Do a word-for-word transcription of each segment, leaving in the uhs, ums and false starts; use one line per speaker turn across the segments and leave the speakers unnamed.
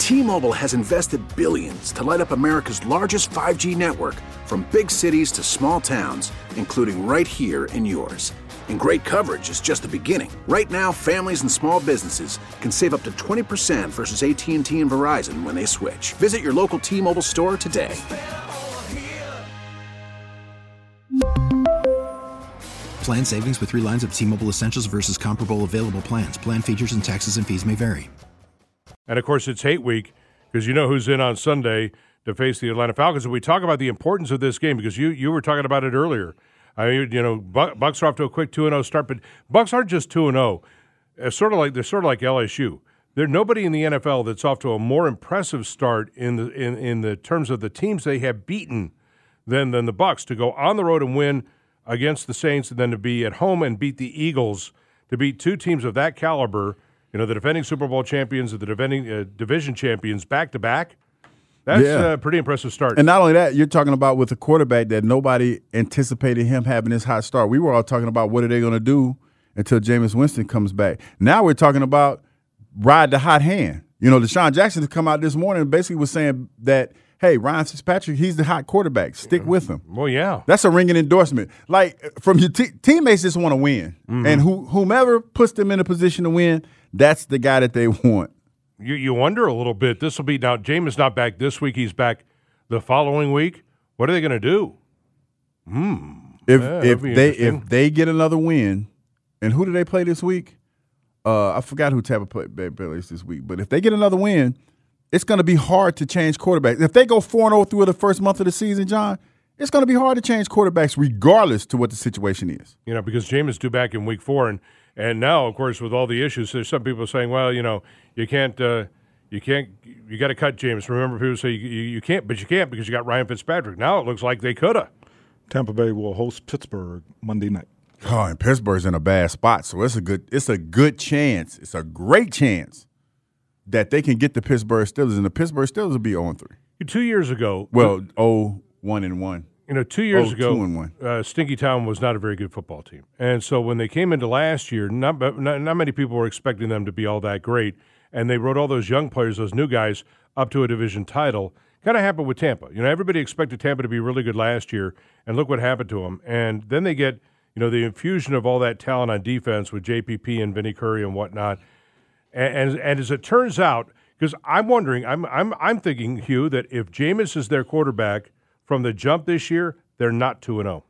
T-Mobile has invested billions to light up America's largest five G network, from big cities to small towns, including right here in yours. And great coverage is just the beginning. Right now, families and small businesses can save up to twenty percent versus A T and T and Verizon when they switch. Visit your local T-Mobile store today.
Plan savings with three lines of T-Mobile Essentials versus comparable available plans. Plan features and taxes and fees may vary.
And, of course, it's hate week because you know who's in on Sunday to face the Atlanta Falcons. And we talk about the importance of this game because you, you were talking about it earlier. I mean, you know, Bucks are off to a quick two and oh start, but Bucks aren't just two and oh. It's sort of like they're sort of like L S U. There's nobody in the N F L that's off to a more impressive start in the in, in the terms of the teams they have beaten than than the Bucks, to go on the road and win against the Saints, and then to be at home and beat the Eagles, to beat two teams of that caliber, you know, the defending Super Bowl champions and the defending uh, division champions back to back. That's yeah. a pretty impressive start.
And not only that, you're talking about with a quarterback that nobody anticipated him having this hot start. We were all talking about what are they going to do until Jameis Winston comes back. Now we're talking about ride the hot hand. You know, Deshaun Jackson has come out this morning and basically was saying that, hey, Ryan Fitzpatrick, he's the hot quarterback. Stick with him.
Well, yeah.
That's a ringing endorsement. Like, from your te- teammates just want to win. Mm-hmm. And who, whomever puts them in a position to win, that's the guy that they want.
You you wonder a little bit. This will be now. Jameis not back this week. He's back the following week. What are they going to do? Hmm.
If
yeah,
if they if they get another win, and who do they play this week? Uh, I forgot who Tampa play, plays this week. But if they get another win, it's going to be hard to change quarterbacks. If they go four and zero through the first month of the season, John, it's going to be hard to change quarterbacks regardless to what the situation is.
You know, because Jameis due back in week four, and. And now, of course, with all the issues, there's some people saying, well, you know, you can't, uh, you can't, you got to cut Jameis. Remember, people say you, you, you can't, but you can't because you got Ryan Fitzpatrick. Now it looks like they could have.
Tampa Bay will host Pittsburgh Monday night.
Oh, and Pittsburgh's in a bad spot, so it's a good, it's a good chance, it's a great chance that they can get the Pittsburgh Steelers, and the Pittsburgh Steelers will be oh and three.
Two years ago,
well, oh one and one.
You know, two years
oh,
ago,
two and one.
Uh, Stinky Town was not a very good football team. And so when they came into last year, not, not not many people were expecting them to be all that great. And they wrote all those young players, those new guys, up to a division title. Kind of happened with Tampa. You know, everybody expected Tampa to be really good last year, and look what happened to them. And then they get, you know, the infusion of all that talent on defense with J P P and Vinny Curry and whatnot. And, and, and as it turns out, because I'm wondering, I'm, I'm, I'm thinking, Hugh, that if Jameis is their quarterback from the jump this year, they're not two and oh.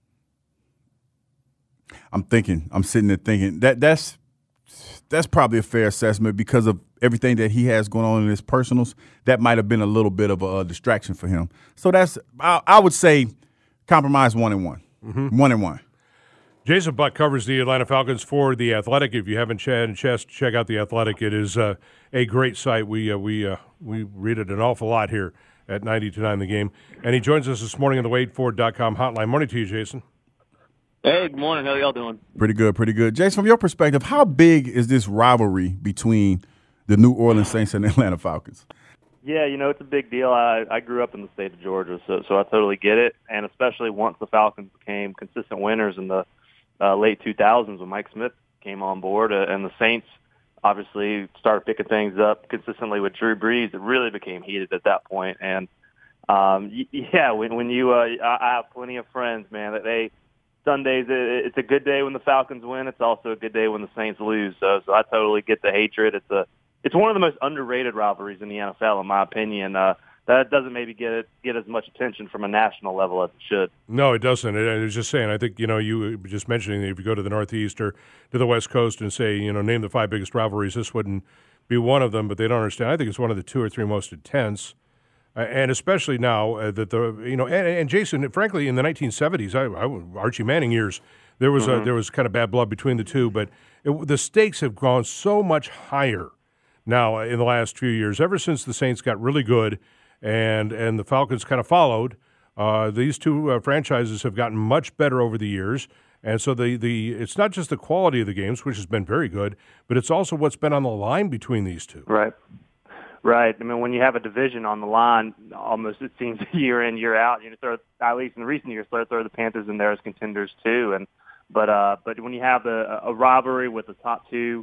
I'm thinking, I'm sitting there thinking that that's that's probably a fair assessment because of everything that he has going on in his personals. That might have been a little bit of a, a distraction for him. So that's I, I would say compromise one and one, mm-hmm. one and one.
Jason Buck covers the Atlanta Falcons for The Athletic. If you haven't had a chance to check out The Athletic, it is uh, a great site. We uh, we uh, we read it an awful lot here at ninety-two point nine The Game. And he joins us this morning on the Wade Ford dot com hotline. Morning to you, Jason.
Hey, good morning. How y'all doing?
Pretty good, pretty good. Jason, from your perspective, how big is this rivalry between the New Orleans Saints and the Atlanta Falcons?
Yeah, you know, it's a big deal. I, I grew up in the state of Georgia, so so I totally get it. And especially once the Falcons became consistent winners in the uh, late two thousands when Mike Smith came on board uh, and the Saints obviously started picking things up consistently with Drew Brees. It really became heated at that point. And, um, yeah, when, when you uh, – I have plenty of friends, man, that they – Sundays, it's a good day when the Falcons win. It's also a good day when the Saints lose. So, so I totally get the hatred. It's a it's one of the most underrated rivalries in the N F L, in my opinion. Uh, that doesn't maybe get it, get as much attention from a national level as it should.
No, it doesn't. I was just saying, I think, you know, you were just mentioning that if you go to the Northeast or to the West Coast and say, you know, name the five biggest rivalries, this wouldn't be one of them, but they don't understand. I think it's one of the two or three most intense. Uh, and especially now uh, that the you know and, and Jason, frankly, in the nineteen seventies, I, I, Archie Manning years, there was mm-hmm. a, there was kind of bad blood between the two, but it, the stakes have gone so much higher now in the last few years. Ever since the Saints got really good, and and the Falcons kind of followed, uh, these two uh, franchises have gotten much better over the years, and so the the it's not just the quality of the games, which has been very good, but it's also what's been on the line between these two.
Right. Right. I mean, when you have a division on the line, almost it seems year in, year out, you know, throw, at least in recent years, throw, throw the Panthers in there as contenders too. And but uh, but when you have a, a rivalry with the top two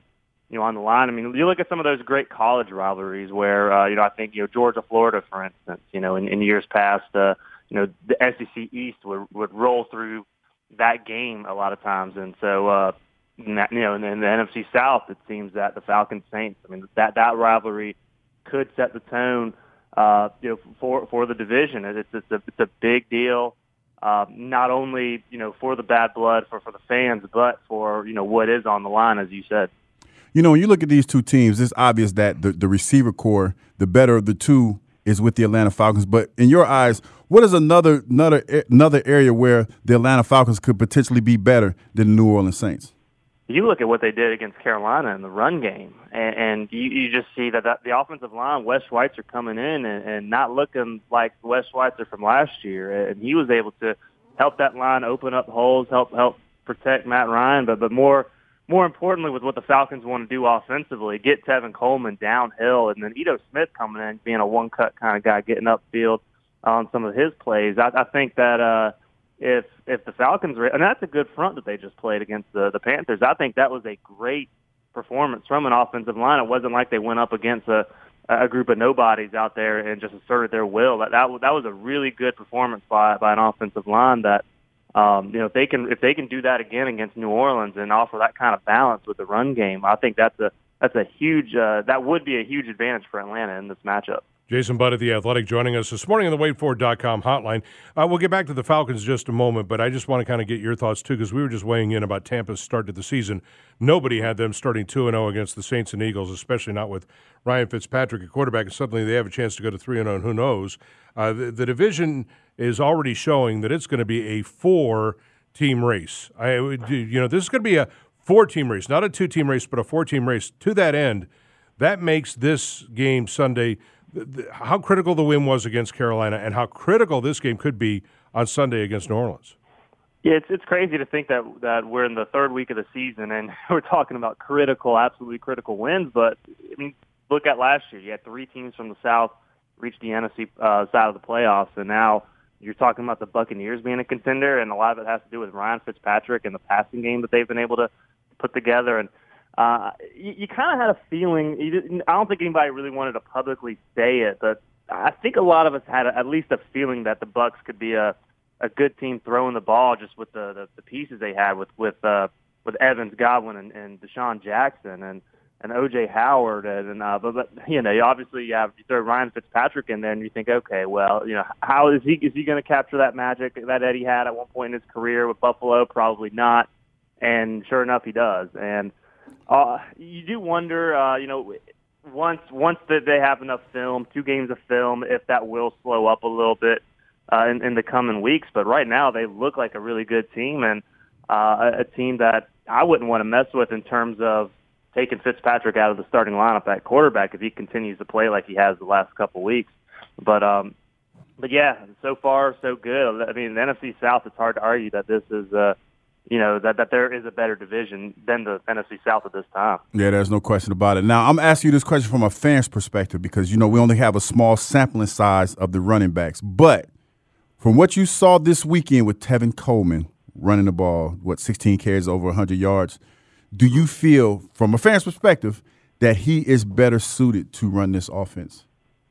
you know, on the line. I mean, you look at some of those great college rivalries where, uh, you know, I think, you know, Georgia, Florida, for instance, you know, in, in years past, uh, you know, the S E C East would, would roll through that game a lot of times. And so, uh, you know, in the N F C South, it seems that the Falcons Saints, I mean, that, that rivalry could set the tone, uh, you know, for, for the division. It's, it's a, it's a big deal. Uh, not only, you know, for the bad blood, for, for the fans, but for, you know, what is on the line, as you said.
You know, when you look at these two teams, it's obvious that the, the receiver core, the better of the two, is with the Atlanta Falcons. But in your eyes, what is another another another area where the Atlanta Falcons could potentially be better than the New Orleans Saints?
You look at what they did against Carolina in the run game, and, and you, you just see that, that the offensive line, Wes Schweitzer coming in and, and not looking like Wes Schweitzer from last year, and he was able to help that line open up holes, help help protect Matt Ryan, but but more more importantly, with what the Falcons want to do offensively, get Tevin Coleman downhill, and then Ito Smith coming in, being a one-cut kind of guy, getting upfield on some of his plays. I, I think that uh, if if the Falcons, and that's a good front that they just played against the, the Panthers, I think that was a great performance from an offensive line. It wasn't like they went up against a, a group of nobodies out there and just asserted their will. That that, that was a really good performance by by an offensive line that, Um, you know, if they can if they can do that again against New Orleans and offer that kind of balance with the run game, I think that's a that's a huge uh, that would be a huge advantage for Atlanta in this matchup.
Jason Budd of The Athletic joining us this morning on the Wade Ford dot com hotline. Uh, we'll get back to the Falcons in just a moment, but I just want to kind of get your thoughts, too, because we were just weighing in about Tampa's start to the season. Nobody had them starting two and oh against the Saints and Eagles, especially not with Ryan Fitzpatrick at quarterback, and suddenly they have a chance to go to three and oh, and who knows. Uh, the, the division is already showing that it's going to be a four-team race. I, you know, this is going to be a four-team race, not a two-team race, but a four-team race. To that end, that makes this game Sunday – how critical the win was against Carolina and how critical this game could be on Sunday against New Orleans.
Yeah, it's it's crazy to think that that we're in the third week of the season and we're talking about critical, absolutely critical wins. But I mean, look at last year. You had three teams from the South reach the N F C uh, side of the playoffs, and now you're talking about the Buccaneers being a contender, and a lot of it has to do with Ryan Fitzpatrick and the passing game that they've been able to put together. And Uh, you, you kind of had a feeling. You didn't, I don't think anybody really wanted to publicly say it, but I think a lot of us had a, at least a feeling that the Bucs could be a, a good team throwing the ball, just with the, the, the pieces they had with with uh, with Evans, Godwin, and, and Deshaun Jackson, and and O J Howard, and uh, but, but you know, obviously you have you throw Ryan Fitzpatrick in there, and you think, okay, well, you know, how is he is he going to capture that magic that Eddie had at one point in his career with Buffalo? Probably not, and sure enough, he does, and. Uh, you do wonder, uh, you know, once once that they have enough film, two games of film, if that will slow up a little bit uh, in, in the coming weeks. But right now, they look like a really good team and uh, a, a team that I wouldn't want to mess with in terms of taking Fitzpatrick out of the starting lineup at quarterback if he continues to play like he has the last couple weeks. But um, but yeah, so far so good. I mean, the N F C South, it's hard to argue that this is. Uh, You know, that, that there is a better division than the N F C South at this time.
Yeah, there's no question about it. Now, I'm asking you this question from a fan's perspective because, you know, we only have a small sampling size of the running backs. But from what you saw this weekend with Tevin Coleman running the ball, what, sixteen carries, over one hundred yards, do you feel, from a fan's perspective, that he is better suited to run this offense?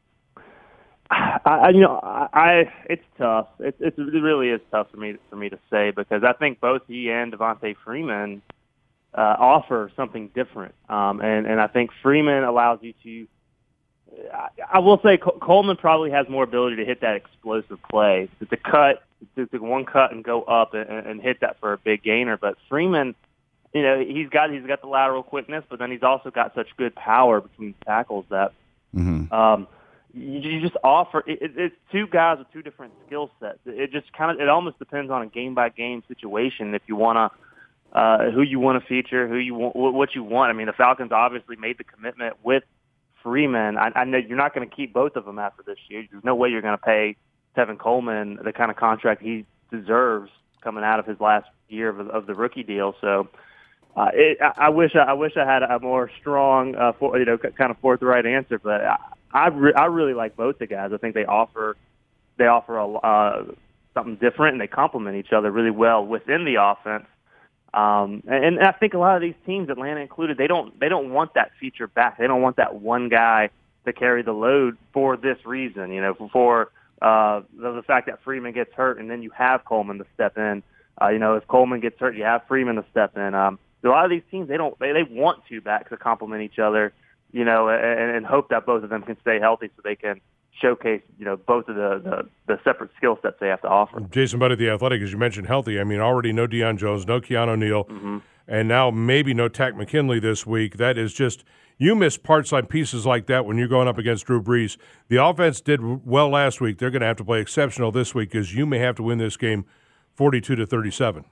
I, you know, I it's tough. It, it really is tough for me for me to say because I think both he and Devontae Freeman uh, offer something different, um, and and I think Freeman allows you to. I, I will say Coleman probably has more ability to hit that explosive play, to, to cut, to, to one cut and go up and, and hit that for a big gainer. But Freeman, you know, he's got he's got the lateral quickness, but then he's also got such good power between tackles that. Mm-hmm. Um, You just offer it, it's two guys with two different skill sets. It just kind of it almost depends on a game by game situation. If you want to, uh, who you want to feature, who you want, what you want. I mean, the Falcons obviously made the commitment with Freeman. I, I know you're not going to keep both of them after this year. There's no way you're going to pay Tevin Coleman the kind of contract he deserves coming out of his last year of, of the rookie deal. So. Uh, it, I, I wish I, I wish I had a more strong, uh, for, you know, kind of forthright answer, but I I, re- I really like both the guys. I think they offer they offer a, uh, something different, and they complement each other really well within the offense. Um, and, and I think a lot of these teams, Atlanta included, they don't they don't want that feature back. They don't want that one guy to carry the load for this reason, you know, for uh, the, the fact that Freeman gets hurt and then you have Coleman to step in. Uh, you know, if Coleman gets hurt, you have Freeman to step in. Um, a lot of these teams, they don't they, they want two backs to complement each other, you know, and, and hope that both of them can stay healthy so they can showcase, you know, both of the, the, the separate skill sets they have to offer.
Jason Butt at The Athletic, as you mentioned, healthy. I mean, already no Deion Jones, no Keanu Neal, mm-hmm. and now maybe no Takk McKinley this week. That is just, you miss parts like pieces like that when you're going up against Drew Brees. The offense did well last week. They're going to have to play exceptional this week because you may have to win this game forty-two to thirty-seven.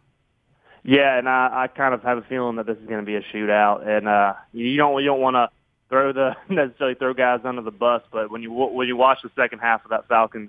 Yeah, and I, I kind of have a feeling that this is going to be a shootout, and uh, you don't you don't want to throw the necessarily throw guys under the bus, but when you when you watch the second half of that Falcons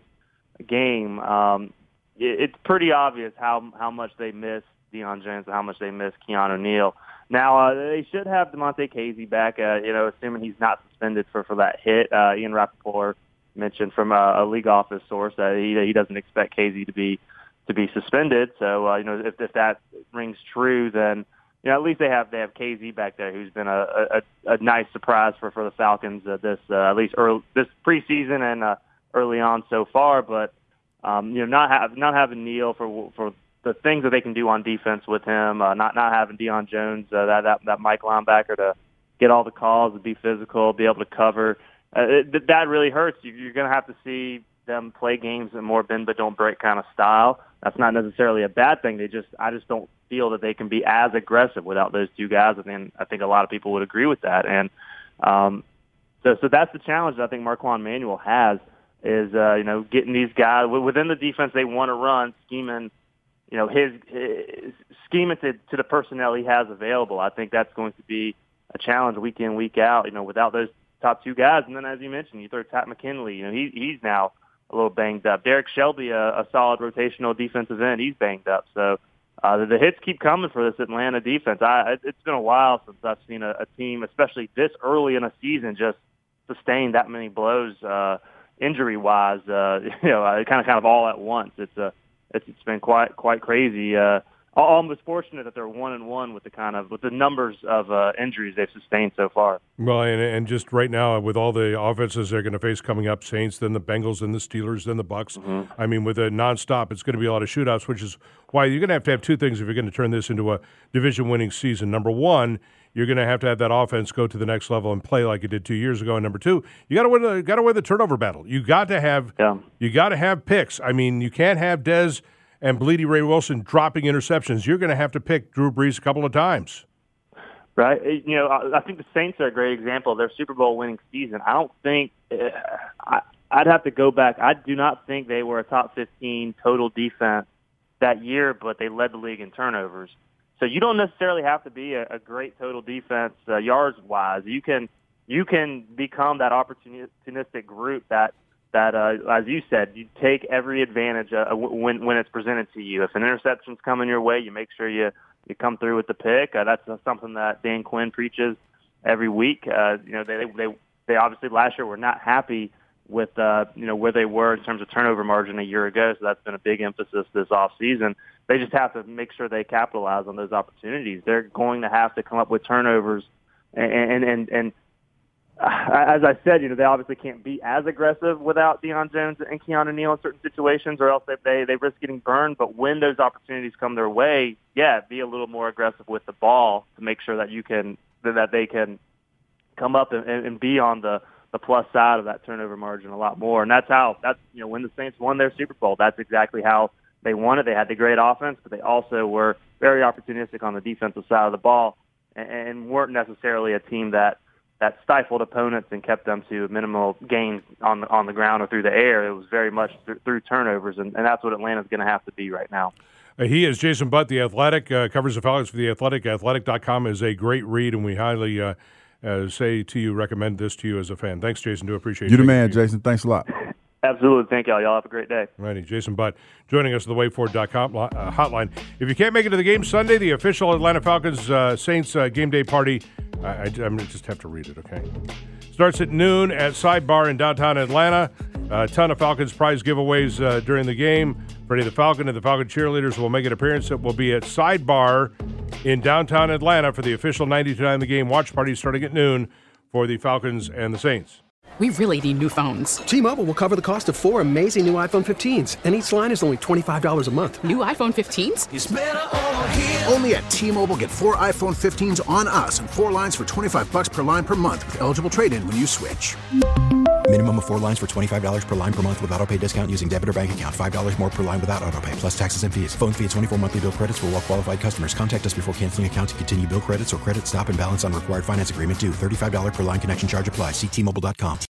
game, um, it, it's pretty obvious how how much they miss Deion Jones and how much they miss Keanu Neal. Now uh, they should have Demonte Casey back, uh, you know, assuming he's not suspended for, for that hit. Uh, Ian Rappaport mentioned from a, a league office source that he he doesn't expect Casey to be to be suspended. So uh, you know, if if that rings true, then you know, at least they have they have K Z back there, who's been a a, a nice surprise for, for the Falcons uh, this uh, at least early, this preseason and uh, early on so far. But um, you know, not have not having Neal for for the things that they can do on defense with him, uh, not not having Deion Jones, uh, that that that Mike linebacker to get all the calls, to be physical, be able to cover, uh, it, that really hurts. You're going to have to see them play games in more bend but don't break kind of style. That's not necessarily a bad thing. They just, I just don't feel that they can be as aggressive without those two guys. I mean, I think a lot of people would agree with that. And um, so, so that's the challenge that I think Marquand Manuel has is, uh, you know, getting these guys within the defense they want to run, scheming, you know, his, his scheming to, to the personnel he has available. I think that's going to be a challenge week in, week out, you know, without those top two guys. And then, as you mentioned, you throw Takk McKinley, you know, he, he's now a little banged up. Derek Shelby, a, a solid rotational defensive end, he's banged up. So uh, the, the hits keep coming for this Atlanta defense. I, it's been a while since I've seen a, a team, especially this early in a season, just sustain that many blows uh, injury-wise. Uh, you know, kind of kind of all at once. It's a it's, it's been quite quite crazy. Uh, almost fortunate that they're one and one with the kind of with the numbers of uh, injuries they've sustained so far.
Well, and, and just right now with all the offenses they're going to face coming up, Saints, then the Bengals, then the Steelers, then the Bucks. Mm-hmm. I mean, with a nonstop, it's going to be a lot of shootouts, which is why you're going to have to have two things if you're going to turn this into a division-winning season. Number one, you're going to have to have that offense go to the next level and play like it did two years ago. And number two, you got to win the got to win the turnover battle. You got to have yeah. you got to have picks. I mean, you can't have Dez and Bleedy Ray Wilson dropping interceptions. You're going to have to pick Drew Brees a couple of times.
Right. You know, I think the Saints are a great example of their Super Bowl winning season. I don't think uh, I, I'd have to go back. I do not think they were a top fifteen total defense that year, but they led the league in turnovers. So you don't necessarily have to be a, a great total defense uh, yards-wise. You can you can become that opportunistic group that that, uh, as you said, you take every advantage uh, when when it's presented to you. If an interception's coming your way, you make sure you, you come through with the pick. Uh, that's uh, something that Dan Quinn preaches every week. Uh, you know, they they they obviously last year were not happy with uh, you know where they were in terms of turnover margin a year ago, so that's been a big emphasis this off season. They just have to make sure they capitalize on those opportunities. They're going to have to come up with turnovers, and and and. and as I said, you know, they obviously can't be as aggressive without Deion Jones and Keanu Neal in certain situations, or else they, they they risk getting burned. But when those opportunities come their way, yeah, be a little more aggressive with the ball to make sure that you can that they can come up and, and be on the, the plus side of that turnover margin a lot more. And that's how that's you know when the Saints won their Super Bowl, that's exactly how they won it. They had the great offense, but they also were very opportunistic on the defensive side of the ball, and, and weren't necessarily a team that. that stifled opponents and kept them to minimal gains on the, on the ground or through the air. It was very much th- through turnovers, and, and that's what Atlanta's going to have to be right now.
Uh, he is Jason Butt, The Athletic, uh, covers the Falcons for The Athletic. Athletic dot com is a great read, and we highly uh, uh, say to you, recommend this to you as a fan. Thanks, Jason. Do appreciate it.
You're the man, Jason. Thanks a lot.
Absolutely. Thank y'all. Y'all have a great day.
Righty. Jason Butt joining us at the wait for dot com uh, hotline. If you can't make it to the game Sunday, the official Atlanta Falcons uh, Saints uh, game day party, I, I, I'm going to just have to read it, okay? Starts at noon at Sidebar in downtown Atlanta. A ton of Falcons prize giveaways uh, during the game. Freddie the Falcon and the Falcon cheerleaders will make an appearance. It will be at Sidebar in downtown Atlanta for the official ninety-two point nine The Game watch party starting at noon for the Falcons and the Saints.
We really need new phones.
T-Mobile will cover the cost of four amazing new iPhone fifteens, and each line is only twenty-five dollars a month.
New iPhone fifteens?
It's better over here. Only at T-Mobile, get four iPhone fifteens on us and four lines for twenty-five bucks per line per month with eligible trade-in when you switch.
Minimum of four lines for twenty-five dollars per line per month with autopay discount using debit or bank account. five dollars more per line without autopay, plus taxes and fees. Phone fee at twenty-four monthly bill credits for well-qualified customers. Contact us before canceling account to continue bill credits or credit stop and balance on required finance agreement due. thirty-five dollars per line connection charge applies. See T Mobile dot com.